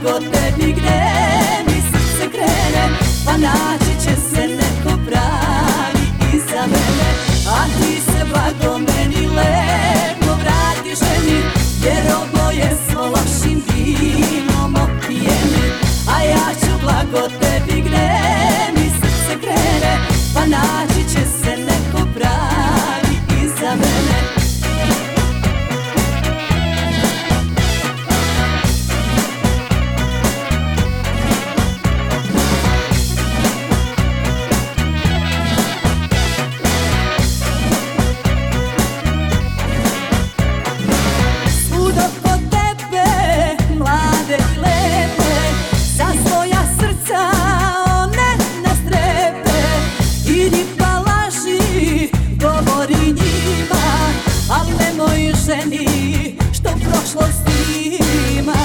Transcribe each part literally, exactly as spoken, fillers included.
blago tebi gde mi srce krene, pa naći će se neko pravi iza mene. A ti se blago meni lepo vrati ženi, jer oboje smo lošim vinom opijeni. A ja ću blago tebi gde mi srce krene, pa naći će se neko pravi iza mene. Al nemoj ženi što prošlost ima.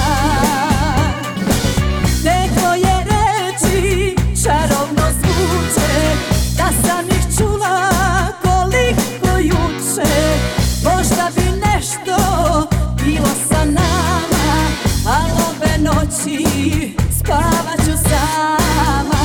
Te tvoje reči čarovno zvuče, da sam ih čula koliko juče. Možda bi nešto bilo sa nama, al ove noći spavat ću sama.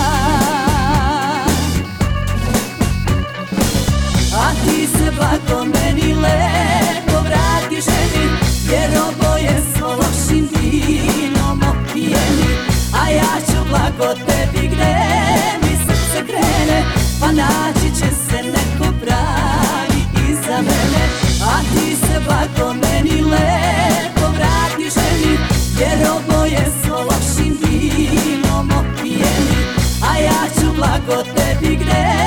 A ti se blago meni lepo vrati ženi, jer oboje smo lošim vinom opijeni. A ja ću blago tebi gde mi srce krene, pa naći će se neko pravi iza mene. A ti se blago meni lepo vrati ženi, jer oboje smo lošim vinom opijeni. A ja ću blago tebi gde